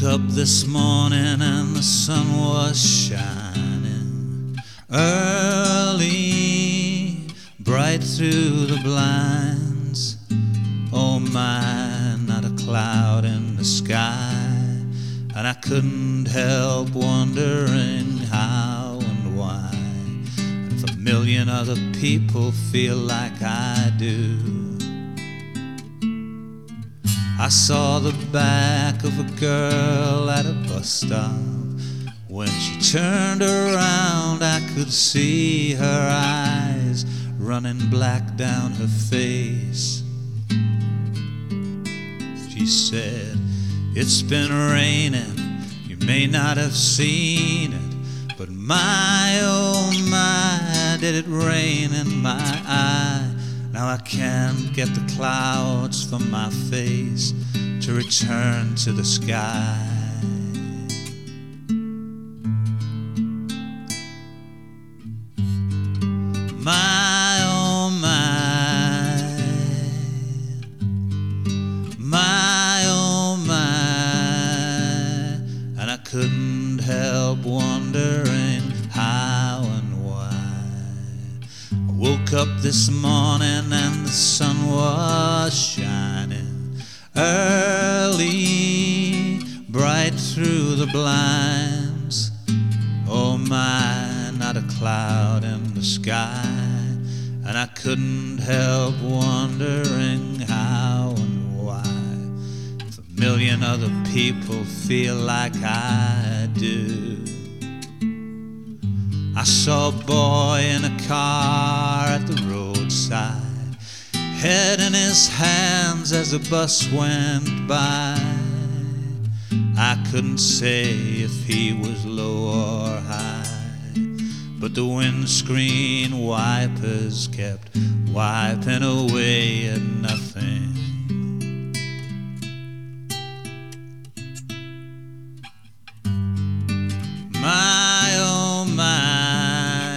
Woke up this morning and the sun was shining early, bright through the blinds. Oh my, not a cloud in the sky. And I couldn't help wondering how and why. And if a million other people feel like I do. I saw the back of a girl at a bus stop. When she turned around, I could see her eyes running black down her face. She said, "It's been raining, you may not have seen it, but my, oh my, did it rain in my eye. Now I can't get the clouds from my face to return to the sky." My, oh my, my, oh my, and I couldn't help wondering how and why. I woke up this morning and the sun was shining early, bright through the blinds. Oh my, not a cloud in the sky. And I couldn't help wondering how and why. If a million other people feel like I do. I saw a boy in a car at the roadside, head in his hands as the bus went by. I couldn't say if he was low or high, but the windscreen wipers kept wiping away at nothing. My, oh my,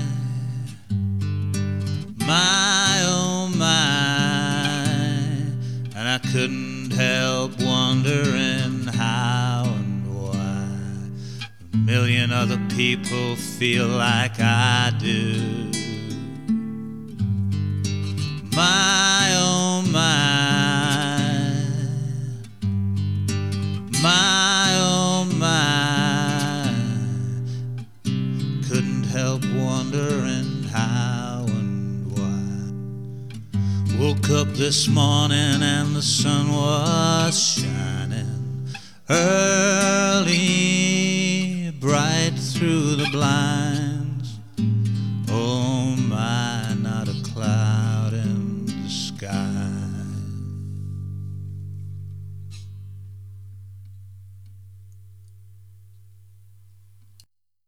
my, oh my, and I couldn't help wondering how and why a million other people feel like I do. My, oh my, my, oh my, couldn't help wondering how and why. Woke up this morning and the sun was